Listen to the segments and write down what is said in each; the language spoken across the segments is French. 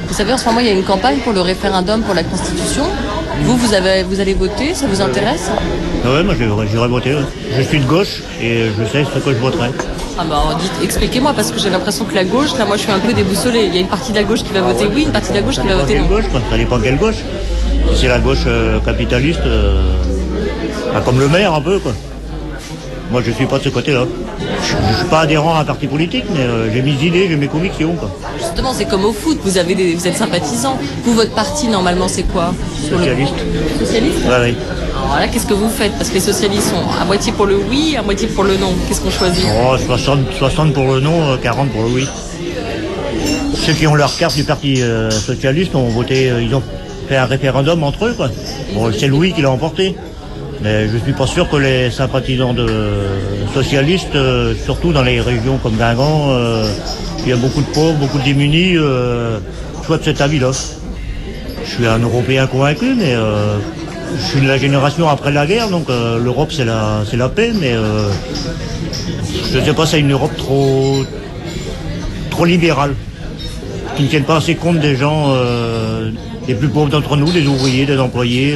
Vous savez, en ce moment, il y a une campagne pour le référendum pour la Constitution. Vous allez voter, ça vous intéresse? Ah ouais, moi j'irai voter. Ouais. Je suis de gauche et je sais ce que je voterai. Ah bah, expliquez-moi, parce que j'ai l'impression que la gauche, là, moi je suis un peu déboussolée. Il y a une partie de la gauche qui va voter oui, une partie de la gauche qui va voter non. Gauche, quoi. Ça dépend quelle gauche. Si c'est la gauche capitaliste, comme le maire un peu, quoi. Moi je suis pas de ce côté-là. Je suis pas adhérent à un parti politique, mais j'ai mes idées, j'ai mes convictions, quoi. Justement, c'est comme au foot, vous êtes sympathisant. Vous, votre parti, normalement, c'est quoi? Socialiste. Socialiste? Ouais, oui. Alors là, qu'est-ce que vous faites? Parce que les socialistes sont à moitié pour le oui, à moitié pour le non. Qu'est-ce qu'on choisit? Oh, 60 pour le non, 40 pour le oui. Ceux qui ont leur carte du parti socialiste ont voté, ils ont fait un référendum entre eux, quoi. Bon, c'est le oui qui l'a emporté. Mais je suis pas sûr que les sympathisants de socialistes, surtout dans les régions comme Guingamp, il y a beaucoup de pauvres, beaucoup de démunis, soient de cet avis-là. Je suis un Européen convaincu, mais je suis de la génération après la guerre, donc l'Europe c'est la paix, mais je sais pas, c'est une Europe trop libérale, qui ne tienne pas assez compte des gens, des plus pauvres d'entre nous, des ouvriers, des employés.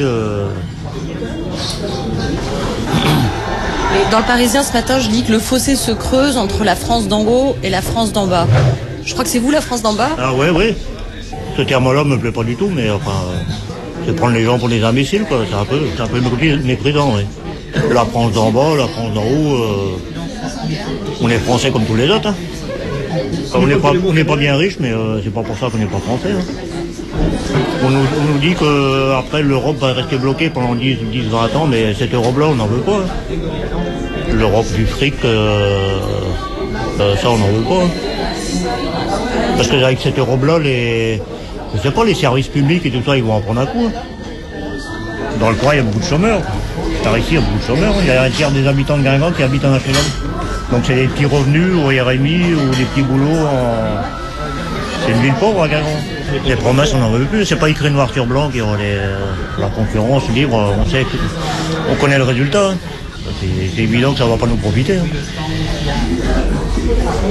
Dans le Parisien ce matin, je lis que le fossé se creuse entre la France d'en haut et la France d'en bas. Je crois que c'est vous la France d'en bas? Ah ouais, oui. Ce terme-là me plaît pas du tout, mais enfin, c'est prendre les gens pour des imbéciles, quoi. C'est un peu méprisant, oui. La France d'en bas, la France d'en haut, on est français comme tous les autres. Hein. On n'est pas bien riche, mais c'est pas pour ça qu'on n'est pas français. Hein. On nous dit que après l'Europe va rester bloquée pendant 10-20 ans, mais cette Europe-là, on n'en veut pas. Hein. L'Europe du fric, ça, on n'en veut pas. Hein. Parce que avec cette Europe-là, je sais pas, les services publics et tout ça, ils vont en prendre un coup. Hein. Dans le coin, il y a beaucoup de chômeurs. Par ici, il y a beaucoup de chômeurs. Il y a un tiers des habitants de Guingamp qui habitent en HLM. Donc c'est des petits revenus au RMI ou des petits boulots C'est une ville pauvre à Guingamp. Les promesses, on n'en veut plus. C'est pas écrit noir sur blanc qui aura la concurrence libre. On connaît le résultat. Hein. C'est évident que ça ne va pas nous profiter. Hein.